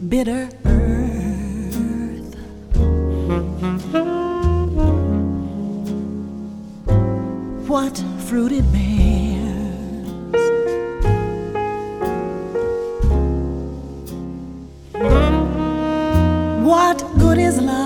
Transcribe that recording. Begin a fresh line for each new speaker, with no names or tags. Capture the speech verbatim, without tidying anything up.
bitter earth. What fruit it bears, what good is love?